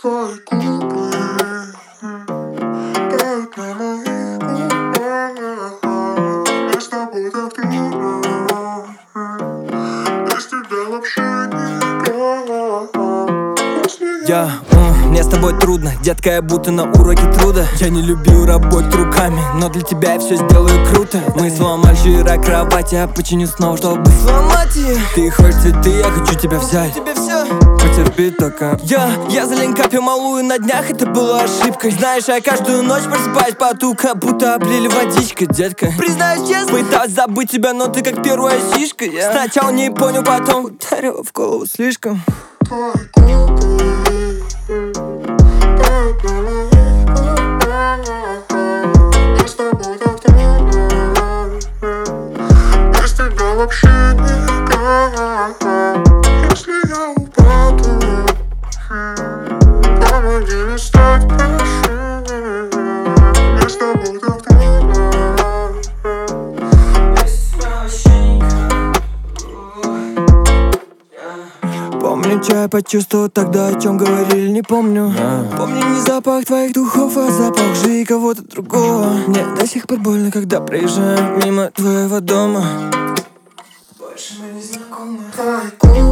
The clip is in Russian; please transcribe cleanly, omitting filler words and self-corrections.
Твои губы тают на моих губах. Мне с тобой так трудно, без тебя вообще никак. Мне с тобой трудно, детка, я будто на уроке труда. Я не любил работать руками, но для тебя я все сделаю круто. Мы сломали вчера кровать, я починю снова, чтобы сломать ее. Ты хочешь цветы, я хочу тебя взять. Потерпи только. Я за линкапе малую на днях, это была ошибкой. Знаешь, я каждую ночь просыпаюсь поту, как будто облили водичкой, детка. Признаюсь честно, пытаюсь забыть тебя, но ты как первая сишка. Сначала не понял, потом ударила в голову слишком. Твои губы тают на моих губах. Мне с тобой так трудно, без тебя вообще никак. Если я упаду, помоги не стать, прошу. Мне с тобой так трудно. Помню, что я почувствовал тогда, о чем говорили, не помню. Помню не запах твоих духов, а запах лжи кого-то другого. Мне до сих пор больно, когда проезжаю мимо твоего дома. Больше мы не знакомы. Твои губы